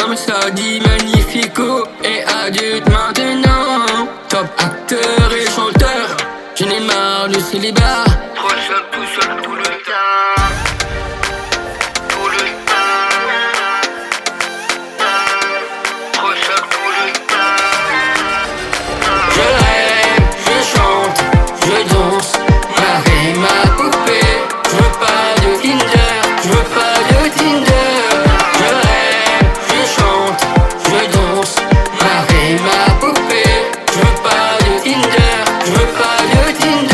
comme ça dit magnifico et adulte maintenant. Top acteur et chanteur, je n'ai marre du célibat. Trop seul tout le temps. Tout le temps. Trop seul tout le temps. Je rêve, je chante, je danse, ma vie, ma poupée. Je veux pas de Tinder, je veux pas de Tinder. Je rêve, je chante, je danse, ma vie, ma poupée. Je veux pas de Tinder, je veux pas de Tinder.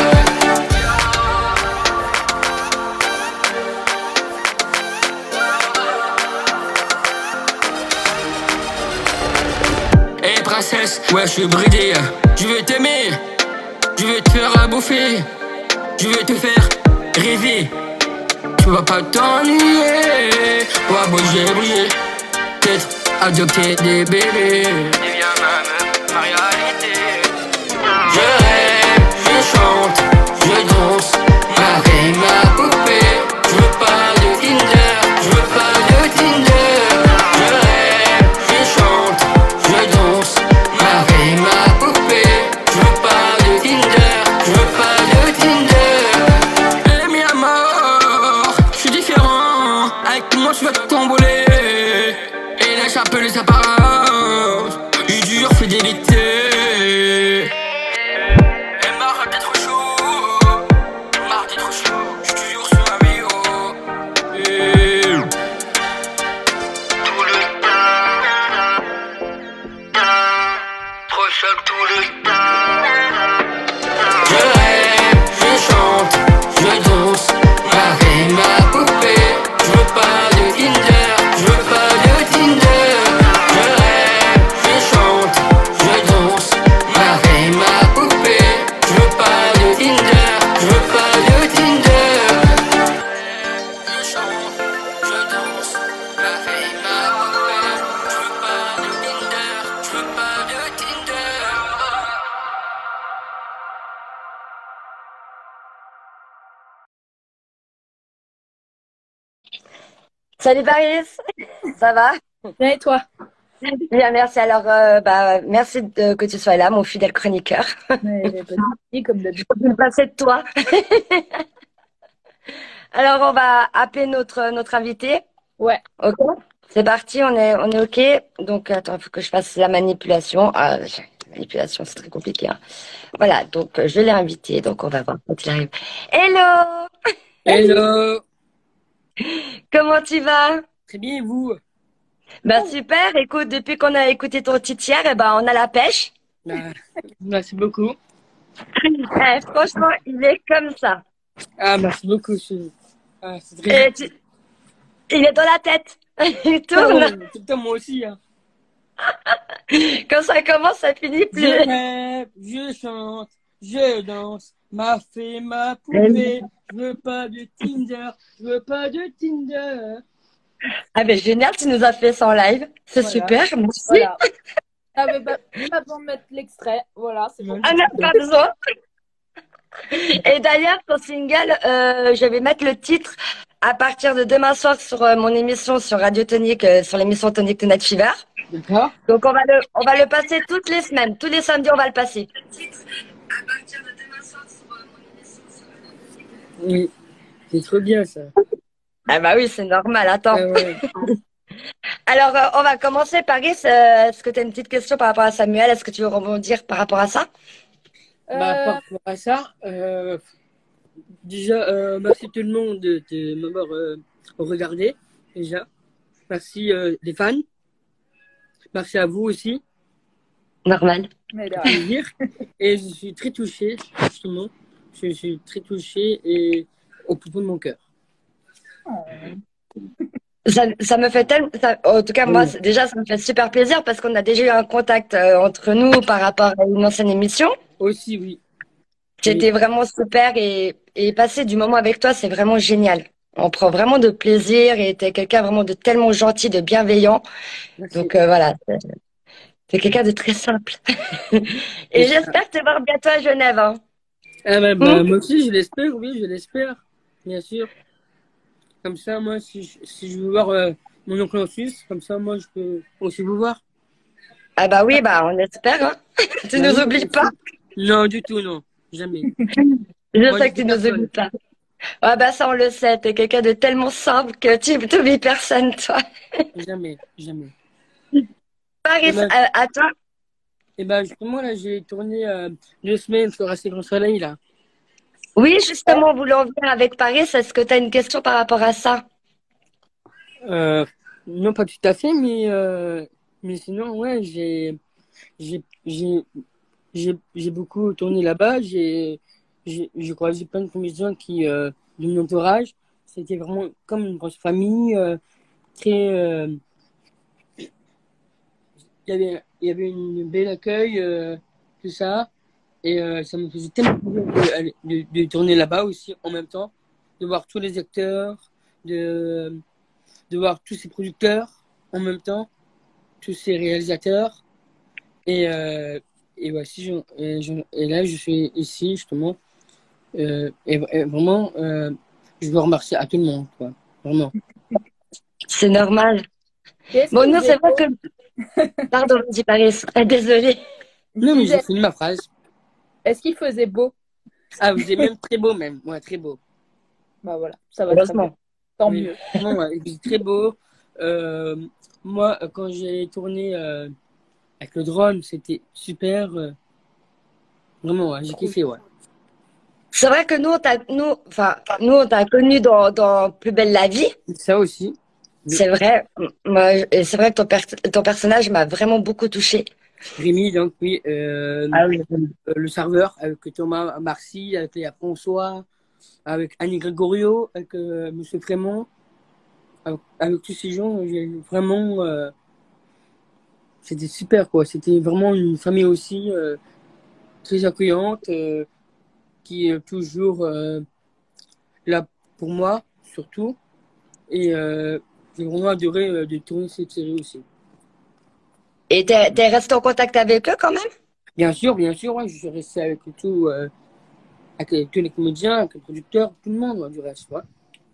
Hey princesse, ouais je suis bridé. Je veux t'aimer, je veux te faire à bouffer, je veux te faire rêver. Tu vas pas t'ennuyer, on va bouger, peut-être adopter des bébés. Deviens ma réalité. Je rêve, je chante, je danse, ma vie, ma poupée. Je veux pas de Tinder, je veux pas de Tinder. Je rêve, je chante, je danse, ma vie, ma poupée. Je veux pas de Tinder, je veux pas de Tinder. Et mi amour, je suis différent. Avec moi tu vas t'envoler. Et lâche un peu les apparences. Je jure fidélité. Et marre d'être chaud. Marre d'être chaud. Je suis toujours sur un bio. Tout le temps. Trop seul tout le temps. Je rêve, je chante, je danse, ma vie, ma poupée. Je veux pas de Tinder, je veux pas de Tinder. Je rêve, je chante, je danse, ma vie, ma poupée. Je veux pas de Tinder, je veux pas de Tinder. Je chante, je danse, ma vie, ma poupée. Je veux pas de Tinder, je veux pas de Tinder. Salut Paris, ça va? Bien et toi? Bien, merci. Alors, merci que tu sois là, mon fidèle chroniqueur. Mais pas de soucis, comme d'habitude. Je peux me passer de toi. Alors, on va appeler notre invité. Ouais. Ok? C'est parti, on est OK. Donc, attends, il faut que je fasse la manipulation. Ah, la manipulation, c'est très compliqué, hein. Voilà, donc je l'ai invité, donc on va voir quand il arrive. Hello! Hello. Comment tu vas? Très bien, et vous? Bah super, écoute, depuis qu'on a écouté ton titre hier, on a la pêche. Merci beaucoup. Franchement, il est comme ça. Ah, merci beaucoup. C'est très Et il est dans la tête. Il tourne. tout le temps, moi aussi. Hein. Quand ça commence, ça finit plus. Je rêve, je chante, je danse, ma fée, ma poupée. Je veux pas de Tinder, je veux pas de Tinder. Ah ben génial, tu nous as fait ça en live. C'est Voilà. super, merci. Voilà. Ah, mais pas besoin de mettre l'extrait. Voilà, c'est bon. Ah non, pas besoin. Et d'ailleurs, ton single, je vais mettre le titre à partir de demain soir sur mon émission sur Radio Tonique, sur l'émission Tonic Tonight Fever. D'accord? Donc on va le passer toutes les semaines, tous les samedis on va le passer. À partir de demain soir sur mon émission sur Radio Tonique. Oui, c'est trop bien ça. Ah bah oui, c'est normal, attends. Ah ouais. Alors on va commencer, Paris. Est-ce que tu as une petite question par rapport à Samuel? Est-ce que tu veux rebondir par rapport à ça? Par rapport à ça, déjà, merci tout le monde de m'avoir regardé, déjà. Merci les fans. Merci à vous aussi. Normal. Mais de Ça rien. fait plaisir. Et je suis très touché, justement. Je suis très touché et au plus fond de mon cœur. Ça me fait tellement, en tout cas, moi, déjà, ça me fait super plaisir parce qu'on a déjà eu un contact entre nous par rapport à une ancienne émission. Aussi, oui. C'était vraiment super et passer du moment avec toi, c'est vraiment génial. On prend vraiment de plaisir et t'es quelqu'un vraiment de tellement gentil, de bienveillant. Merci. Donc voilà, t'es quelqu'un de très simple. Et j'espère te voir bientôt à Genève, hein. Ah bah, moi aussi, je l'espère, oui, je l'espère, bien sûr. Comme ça, moi, si je veux voir mon oncle en Suisse, comme ça, moi, je peux aussi vous voir. Ah bah oui, bah on espère, hein. Tu Bah nous oui, oublies pas. non, du tout, non. Jamais. Je Moi, sais que tu j'oublie nous oublies personne. pas. Ah bah ça, on le sait. T'es quelqu'un de tellement simple que tu n'oublies personne, toi. Jamais, jamais. Et Paris, ben, à toi. justement, là, j'ai tourné 2 semaines sur Assez Grand Soleil, là. Oui, justement, voulant venir avec Paris, est-ce que tu as une question par rapport à ça? Euh, non, pas tout à fait, mais sinon, ouais, j'ai, j'ai, j'ai beaucoup tourné là-bas. J'ai croisé plein de comédiens de mon entourage. C'était vraiment comme une grosse famille, très, il y avait une belle accueil, tout ça. Et ça me faisait tellement plaisir de tourner là-bas aussi en même temps, de voir tous les acteurs, de, de voir tous ces producteurs en même temps, tous ces réalisateurs. Et, voici, et là, je suis ici, justement. Et vraiment, je veux remercier à tout le monde, quoi. Vraiment. C'est normal. Et est-ce Bon, qu'il nous, faisait c'est vrai beau? que... Pardon, dis Paris. Désolée. Je Non, mais j'ai disais, fini ma phrase. est-ce qu'il faisait beau? Ah, vous êtes même très beau, même. Ouais, très beau. Bah voilà, ça va très bien. Heureusement. Tant Oui, mieux. vraiment, ouais, vous êtes très beau. Euh, Moi, quand j'ai tourné avec le drone, c'était super. Vraiment, ouais, j'ai kiffé, ouais. C'est vrai que nous, on t'a connu dans Plus belle la vie. Ça aussi. Oui. C'est vrai. Moi, et c'est vrai que ton personnage m'a vraiment beaucoup touchée. Rémi, donc, oui. Ah oui. Le serveur, avec Thomas Marcy, avec Léa François, avec Annie Gregorio, avec Monsieur Frémont, avec tous ces gens, j'ai vraiment. C'était super, quoi. C'était vraiment une famille aussi très accueillante, qui est toujours là pour moi, surtout. Et j'ai vraiment adoré de tourner cette série aussi. Et t'es resté en contact avec eux quand même? Bien sûr, ouais, je suis resté avec tous les comédiens, avec les producteurs, tout le monde, ouais, du reste, ouais.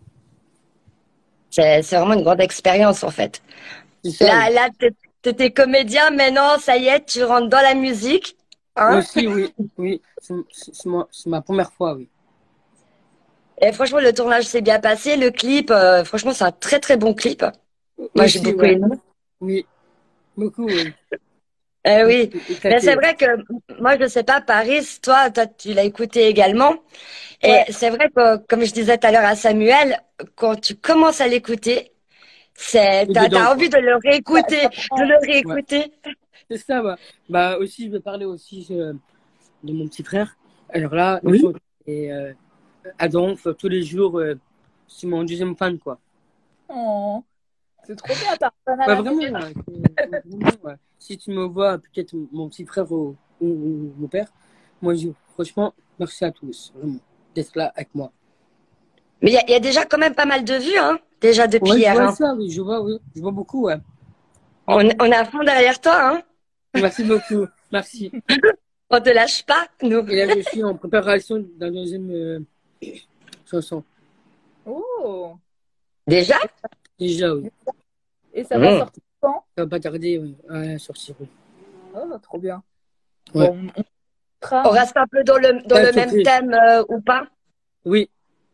C'est vraiment une grande expérience, en fait. C'est ça, oui. Là, t'étais comédien, maintenant, ça y est, tu rentres dans la musique. Hein? Aussi, oui, oui, c'est ma première fois, oui. Et franchement, le tournage s'est bien passé. Le clip, franchement, c'est un très, très bon clip. Moi, j'ai Aussi, beaucoup ouais, aimé. oui, beaucoup, oui. Oui, mais Éclaté, c'est ouais. vrai que moi, je sais pas, Paris, toi, tu l'as écouté également. Et Ouais. c'est vrai que, comme je disais tout à l'heure à Samuel, quand tu commences à l'écouter, Et dedans, t'as quoi. envie de le réécouter, de J'apprends. le Ouais, réécouter. c'est ça, bah. Bah, aussi, je vais parler aussi de mon petit frère. Alors là, il Oui. chante et Adam, tous les jours, c'est mon deuxième fan, quoi. Oh, c'est trop bien, t'as un fan à Ouais, la vraiment, maison. ouais, vraiment, ouais. Si tu me vois, peut-être mon petit frère ou mon père, moi, franchement, merci à tous, vraiment, d'être là avec moi. Mais il y a déjà quand même pas mal de vues, hein, déjà depuis Ouais, je hier. vois Hein. ça, oui, oui, je vois beaucoup, ouais. On est à fond derrière toi, hein. Merci beaucoup, merci. On te lâche pas, nous. Et là, je suis en préparation d'un deuxième chanson. Oh. Déjà? Déjà, oui. Et ça va Mmh. sortir quand? Ça va pas tarder à sortir, oui. Oh, trop bien. Ouais. Bon, on sera, On hein. reste un peu dans le même Surprise. thème ou pas? Oui,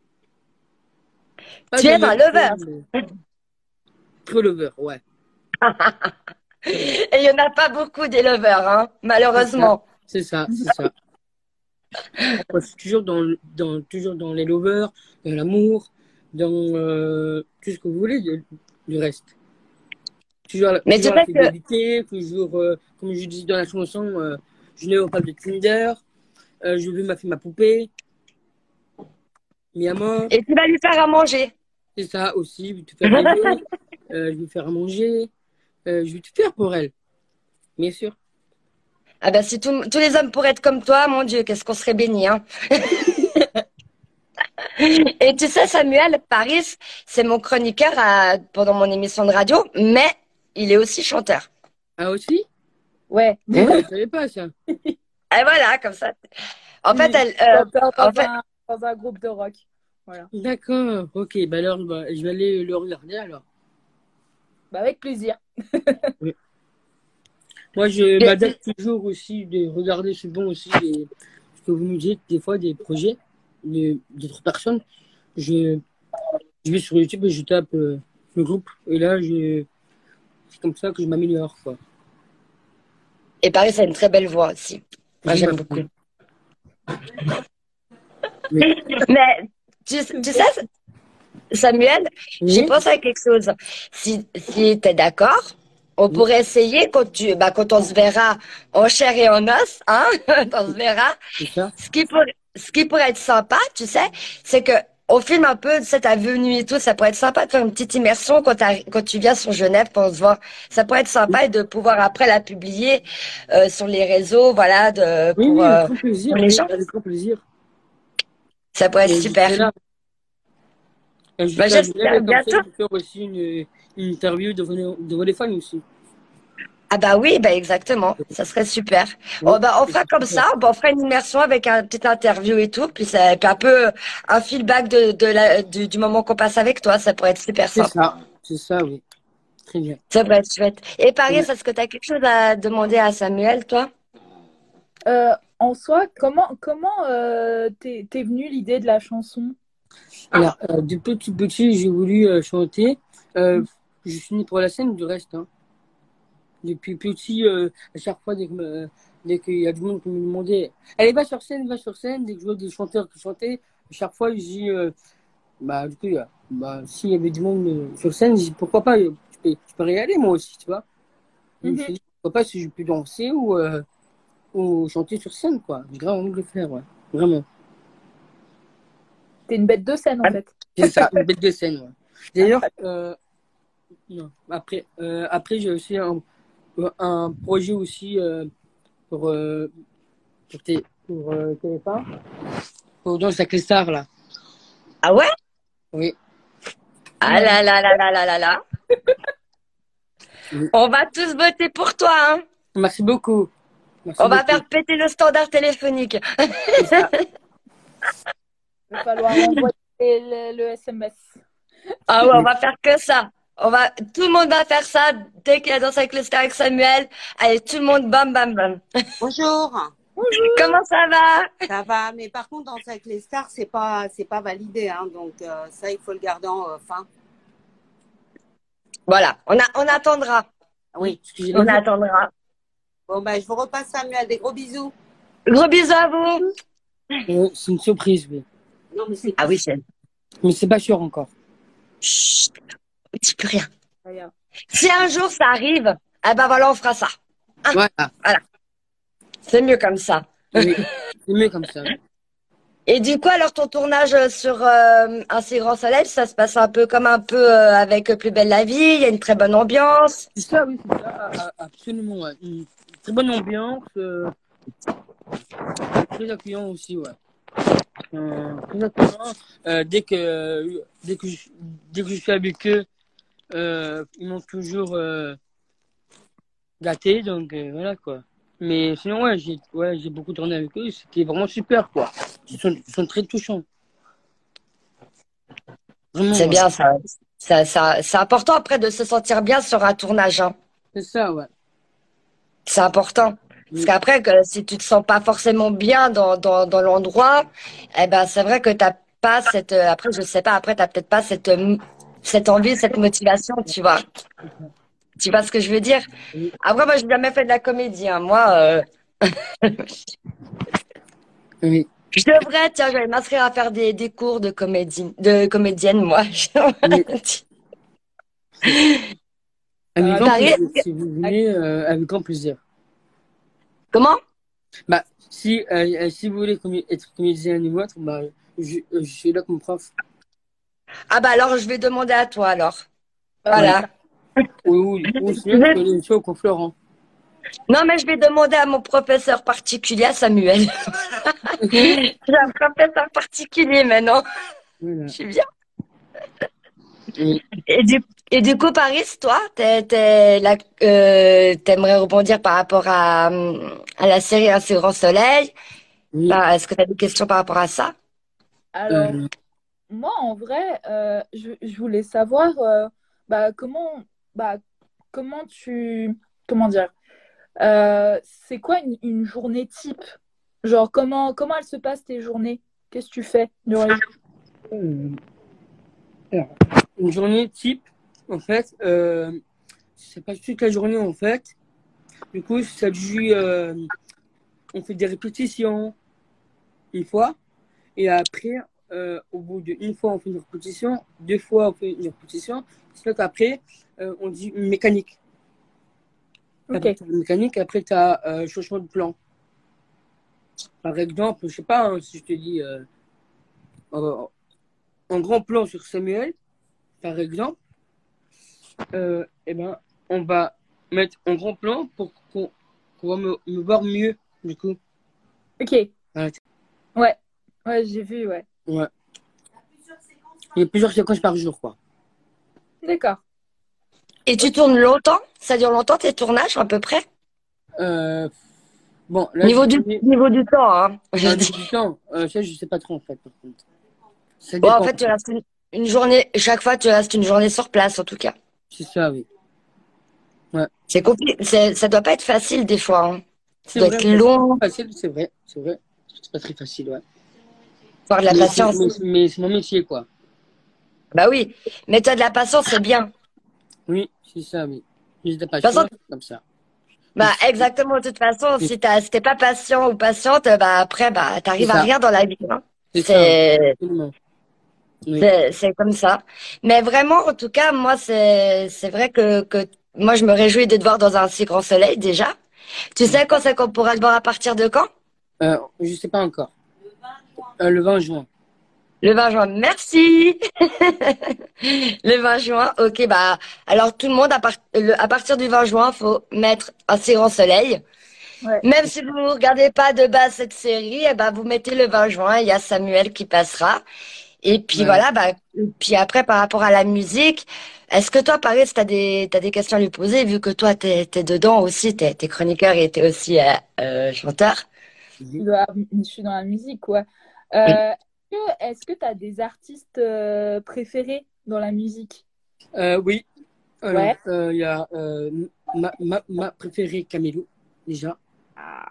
pas Tu dans es le un même lover. thème, mais trop lover, ouais. Et il y en a pas beaucoup des lovers, hein, C'est ça, malheureusement. c'est ça, c'est ça. Moi, je suis toujours toujours dans les lovers, dans l'amour, dans tout ce que vous voulez du reste. Mais tu Toujours la sais que, fidélité, toujours, comme je dis dans la chanson, je n'ai pas de Tinder, je veux ma poupée, mi amor, et tu vas lui faire à manger. c'est ça aussi, je vais te faire rêver, je vais faire à manger, je vais tout faire pour elle, bien sûr. Ah ben si tous les hommes pourraient être comme toi, mon Dieu, qu'est-ce qu'on serait bénis, hein. Et tu sais, Samuel, Paris, c'est mon chroniqueur pendant mon émission de radio, mais il est aussi chanteur. Ah aussi? Ouais. Ah, je savais pas ça. Et voilà, comme ça. En fait, Il est chanteur en fait, dans un groupe de rock. Voilà. D'accord, ok, bah alors bah, je vais aller le regarder alors. Bah, avec plaisir. Moi, je m'adapte toujours aussi de regarder souvent aussi ce que vous nous dites, des fois, des projets d'autres personnes. Je, je vais sur YouTube et je tape le groupe. Et là, c'est comme ça que je m'améliore, quoi. Et Paris, c'est une très belle voix aussi. Moi, j'aime beaucoup. Oui. Mais tu sais, Samuel, j'ai Oui, pensé à quelque chose. Si tu es d'accord, on pourrait essayer quand on se verra en chair et en os, hein, quand on se verra. c'est ça. Ce qui pourrait être sympa, tu sais, c'est que on filme un peu cette venue et tout. Ça pourrait être sympa de faire une petite immersion quand tu viens sur Genève, pour se voir. Ça pourrait être Oui, sympa et de pouvoir après la publier sur les réseaux, voilà, oui, oui, avec grand plaisir, pour les oui, gens. avec grand plaisir. Ça pourrait être Et je super. serai là. Et je Bah, serai à Genève j'espère et comme ça, bientôt. je peux faire aussi une interview devant les fans aussi. Ah bah oui, bah exactement, ça serait super. Oui, On c'est fera comme super. ça, on fera une immersion avec un petite interview et tout, puis un peu un feedback du moment qu'on passe avec toi, ça pourrait être super sympa. C'est ça, oui. Très bien. Ça pourrait être chouette. Et Paris, Oui. est-ce que tu as quelque chose à demander à Samuel, toi? En soi, comment t'es venue l'idée de la chanson? Alors, de petit, j'ai voulu chanter. Euh, je suis né pour la scène, du reste. Hein. Depuis petit, à chaque fois, dès qu'il y a du monde qui me demandait, allez, va sur scène, dès que je vois des chanteurs qui chantaient, à chaque fois, je dis, bah, du coup, s'il y avait du monde sur scène, je dis, pourquoi pas, je peux y aller, moi aussi, tu vois. Je me Mhm. suis dit, pourquoi pas si je peux danser ou chanter sur scène, quoi. J'ai grave envie de le faire, ouais. Vraiment. T'es une bête de scène, en fait. C'est ça, une bête de scène, ouais. D'ailleurs, non, après j'ai aussi un projet aussi pour, pour TF1, pour Danse avec les stars, là. Ah ouais? Oui. Ah là là là là là là là. Oui. On va tous voter pour toi, hein. Merci beaucoup. Merci On va beaucoup. faire péter le standard téléphonique. C'est ça. Il va falloir envoyer le SMS. Ah ouais, on va faire que ça. Tout le monde va faire ça dès qu'il y a Danse avec les stars avec Samuel. Allez, tout le monde, bam, bam, bam. Bonjour, Comment ça va? ça va, mais par contre, Danse avec les stars, c'est pas validé, hein, donc ça, il faut le garder en fin. Voilà, on attendra. Oui. Ce que j'ai On dit. attendra. Bon, ben, je vous repasse Samuel, des gros bisous. Gros bisous à vous. C'est une surprise, oui. Non, mais c'est Ah oui, c'est. Mais c'est pas sûr encore. Chut, ne dis plus rien. Regarde. Si un jour ça arrive, eh ben voilà, on fera ça. Ah, Voilà. voilà. C'est mieux comme ça. Oui. C'est mieux comme ça. Et du coup, alors ton tournage sur Un si grand soleil, ça se passe un peu comme avec Plus belle la vie. Il y a une très bonne ambiance. C'est ça, oui, c'est ça. Absolument, ouais. Une très bonne ambiance. Très accueillant aussi, ouais. Très accueillant. Dès que je suis avec eux, ils m'ont toujours gâté, donc voilà quoi. Mais sinon, j'ai beaucoup tourné avec eux, c'était vraiment super quoi. Ils sont très touchants. Vraiment, C'est ouais. bien ça. C'est important après de se sentir bien sur un tournage, hein. C'est ça, ouais. C'est important. Parce Oui. qu'après, si tu te sens pas forcément bien dans l'endroit, eh ben, c'est vrai que t'as pas après, je sais pas, après, t'as peut-être pas cette envie, cette motivation, tu vois. Tu vois ce que je veux dire? Oui. Après, moi, j'ai jamais fait de la comédie, hein. Moi, Oui. je devrais, tiens, je vais m'inscrire à faire des cours de comédienne, moi. Avec grand Paris, plaisir. Si vous voulez, avec grand plaisir. comment? Bah, si vous voulez être comédien ou autre, bah, je suis là comme prof. Ah bah alors, je vais demander à toi, alors. Ouais. Voilà. Ou sinon, je peux aller au cours Florent. Non, mais je vais demander à mon professeur particulier, à Samuel. J'ai un professeur particulier maintenant. Voilà. Je suis bien. Oui. Et du coup, Paris, toi, t'aimerais rebondir par rapport à la série Un si grand soleil. Oui. Est-ce que tu as des questions par rapport à ça? Alors, Euh, moi, en vrai, je voulais savoir bah, comment bah, comment tu, comment dire, c'est quoi une journée type? Genre, comment elles se passent tes journées? Qu'est-ce que tu fais durant les Euh, alors, une journée type, en fait, c'est pas toute la journée en fait. Du coup, ça joue, on fait des répétitions une fois, et après, au bout d'une fois, on fait une répétition, deux fois, on fait une répétition. C'est après, on dit une mécanique. Après, Ok, t'as une mécanique, après, tu as changement de plan. Par exemple, je sais pas hein, si je te dis euh, un grand plan sur Samuel, par exemple, eh ben, on va mettre un grand plan pour qu'on va me voir mieux, du coup. ok, Voilà. ouais, ouais, j'ai vu, ouais. Ouais. Il y a plusieurs séquences par jour, quoi. D'accord. Et tu tournes longtemps? Ça dure longtemps tes tournages à peu près? Euh, bon, là, j'ai tourné Niveau du temps, hein, je un dis. du temps. Ça, je sais pas trop, en fait, par contre. Ça Bon, en dépend. fait, tu restes une journée, chaque fois, tu restes une journée sur place, en tout cas. C'est ça, oui. Ouais. C'est compliqué, ça doit pas être facile des fois, hein. Ça C'est doit vrai, être ouais, c'est long, pas facile, c'est vrai. C'est vrai. C'est pas très facile, ouais. avoir de la patience. Mais c'est mon métier, quoi. Bah oui, mais tu as de la patience, c'est bien. Oui, c'est ça, oui. J'ai de la De toute façon, patience, comme ça. bah exactement, de toute façon, si t'es pas patient ou patiente, bah après, bah C'est t'arrives à ça. rien dans la vie, hein. C'est ça, oui. C'est, Absolument. Oui. c'est comme ça. Mais vraiment, en tout cas, moi, c'est vrai que moi, je me réjouis de te voir dans un si grand soleil, déjà. Tu sais quand c'est qu'on pourra te voir à partir de quand? Je sais pas encore. Le 20 juin. Le 20 juin. Merci. Le 20 juin. Ok, bah, alors tout le monde, à partir du 20 juin, faut mettre un si grand soleil. Ouais. Même si vous ne regardez pas de base cette série, eh ben, vous mettez le 20 juin, il y a Samuel qui passera. Et puis Voilà. voilà, bah, puis après, par rapport à la musique, est-ce que toi, Paris, t'as des questions à lui poser, vu que toi, t'es dedans aussi, t'es chroniqueur et t'es aussi chanteur? Mhm. Je suis dans la musique, quoi. Oui. Est-ce que tu as des artistes préférés dans la musique? Oui. Alors, Ouais. il y a ma préférée, Camilo, déjà. Ah,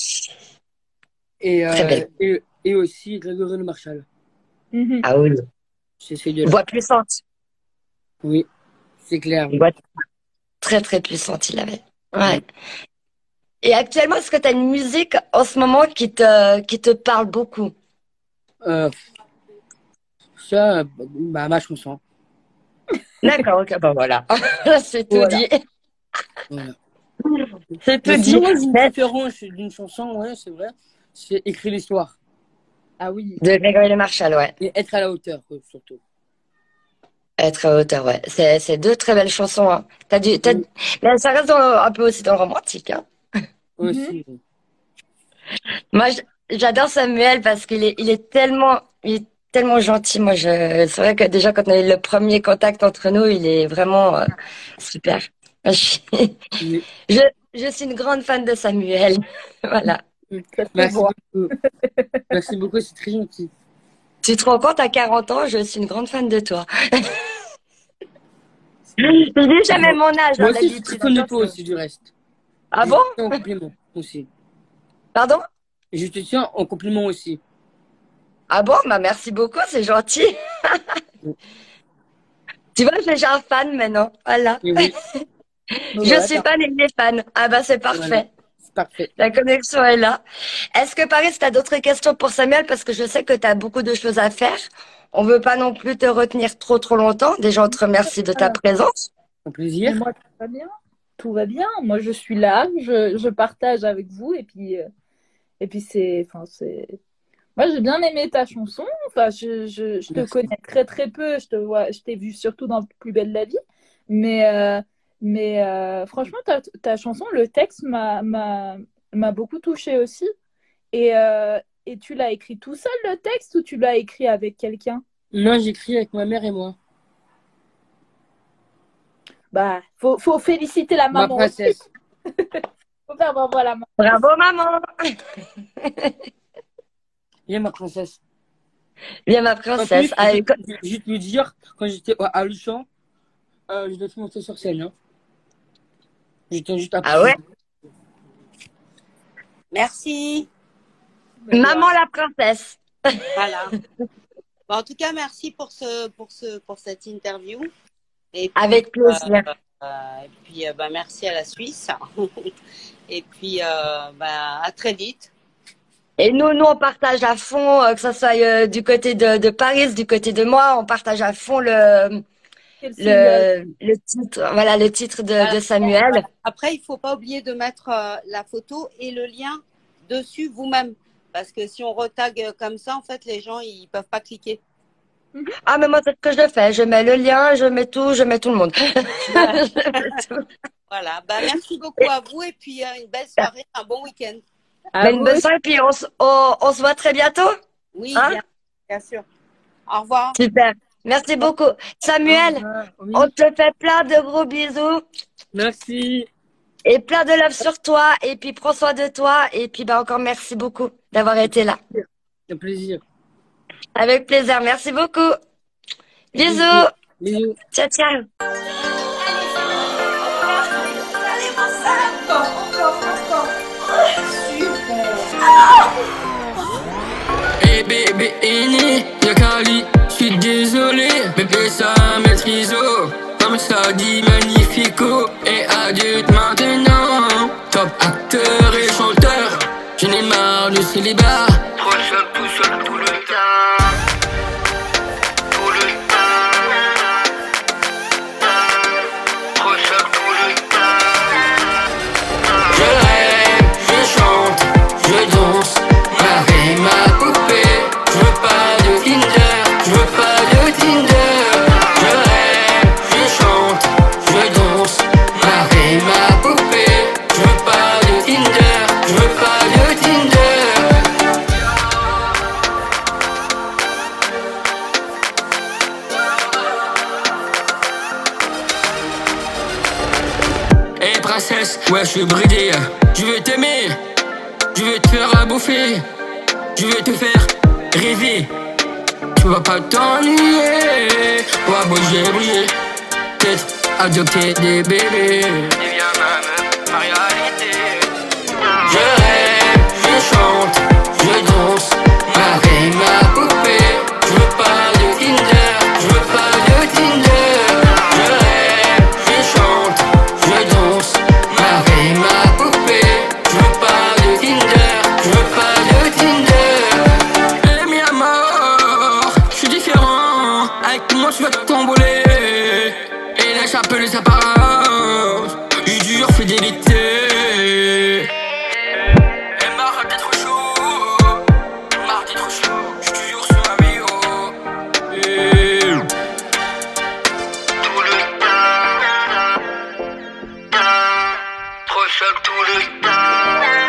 Et, Très belle. et aussi Grégory Le Marchal. mhm. Ah oui. C'est ces deux-là. Voix puissante. Oui, c'est clair, Une oui. voix très, très puissante, il avait. Oui. Ouais. Et actuellement, est-ce que tu as une musique en ce moment qui te parle beaucoup? Euh, ça, bah, ma chanson. D'accord, ok, bah voilà. C'est tout Voilà. dit. Voilà. C'est Mais tout sinon, dit. moi, j'ai une Mais préférence d'une chanson, ouais, c'est vrai. C'est écrire l'histoire. Ah oui. de Grégory Le Marchal, ouais. Et être à la hauteur, surtout. Être à hauteur, ouais. C'est deux très belles chansons, hein. Oui, Mais ça reste un peu aussi dans le romantique, hein. Mhm. aussi. Oui. Moi, j'adore Samuel parce il est tellement gentil. C'est vrai que déjà, quand on a eu le premier contact entre nous, il est vraiment super. Je suis, Oui. je, je suis une grande fan de Samuel. Voilà. Ça se Merci voit. beaucoup. Merci beaucoup, c'est très gentil. Tu te rends compte, à 40 ans, je suis une grande fan de toi. Je dis jamais Bon. mon âge, Moi hein, aussi, je suis très d'habitude. fan de toi Attention. aussi, du reste. Ah Je te bon? tiens en compliment aussi. Pardon? Et je te tiens en compliment aussi. Ah bon? Bah, merci beaucoup, c'est gentil. Tu vois, j'ai un fan maintenant. Voilà. Et oui, Donc Je voilà, suis fan et il est fan. Ah bah, c'est voilà. parfait. C'est parfait. La connexion est là. Est-ce que Paris, tu as d'autres questions pour Samuel? Parce que je sais que tu as beaucoup de choses à faire. On veut pas non plus te retenir trop longtemps. Déjà, on te remercie de ta présence. Un mais plaisir. moi, tout va bien. Tout va bien. Moi, je suis là, je partage avec vous et puis enfin, c'est. Moi, j'ai bien aimé ta chanson. Enfin, je te Merci. connais très très peu. Je t'ai vu surtout dans Plus belle la vie. Mais, franchement, ta chanson, le texte m'a beaucoup touchée aussi. Et tu l'as écrit tout seul, le texte, ou tu l'as écrit avec quelqu'un? Non, j'écris avec ma mère et moi. Bah, faut féliciter la Ma maman aussi. princesse. Faut faire bravo à la maman. Bravo, maman. Viens, ma princesse. Bien, ma En plus, princesse. Ah, je vais te le dire, quand j'étais à Luchon, Je dois te monter sur scène. Hein. J'étais juste après. Ah ouais? Merci. Maman la princesse. Voilà. Bon, en tout cas, merci pour cette interview. Et puis, Avec plaisir. merci à la Suisse. Et puis, à très vite. Et nous, on partage à fond, que ce soit du côté de Paris, du côté de moi, on partage à fond le titre, voilà, le titre de Samuel. Après, il faut pas oublier de mettre la photo et le lien dessus vous-même. Parce que si on retag comme ça, en fait, les gens, ils peuvent pas cliquer. Ah, mais moi, c'est ce que je fais. Je mets le lien, je mets tout le monde. Voilà. Merci beaucoup à vous et puis une belle soirée, un bon week-end. Une bonne soirée, puis on se voit très bientôt. Oui, hein? bien sûr. Au revoir. Super. Merci beaucoup. Samuel, Oui. on te fait plein de gros bisous. Merci. Et plein de love sur toi. Et puis, prends soin de toi. Et puis, encore merci beaucoup d'avoir été là. Un plaisir. Avec plaisir. Merci beaucoup. Bisous. Bisous. Ciao, ciao. Hey bébé Eni, y'a Kali, j'suis désolé. Bébé ça maîtrise, comme ça dit magnifico. Et adulte maintenant, top acteur et chanteur. J'en ai marre du célibat. Trop seul, tout seul, tout le temps. Tout le temps. Trop seul, tout le temps. Je rêve, je chante, je danse. Marie ma poupée. Je veux pas de Tinder, je veux pas de Tinder. Je rêve, je chante, je danse. Marie ma poupée. Je veux pas de Tinder, je veux pas de Tinder. Hey princesse, ouais je suis bridé. Je veux t'aimer, je veux te faire à bouffer. Je veux te faire rêver. Tu vas pas t'ennuyer. On va bouger. Peut-être adopter des bébés. Deviens ma réalité. Je rêve, je chante, je danse. Marie ma poupée. Je veux pas de Tinder, je veux pas de Tinder. Je rêve, je chante, je danse. Marie ma poupée. Je veux pas de Tinder, je veux pas de Tinder. Et mi amor, je suis différent. Avec moi tu vas t'envoler. Et lâche un peu les apparences. Je jure fidélité. Et marre d'être chaud. Marre d'être chaud. Je te jure sur ma vie, oh. Tout le temps. Trop seul tout le temps.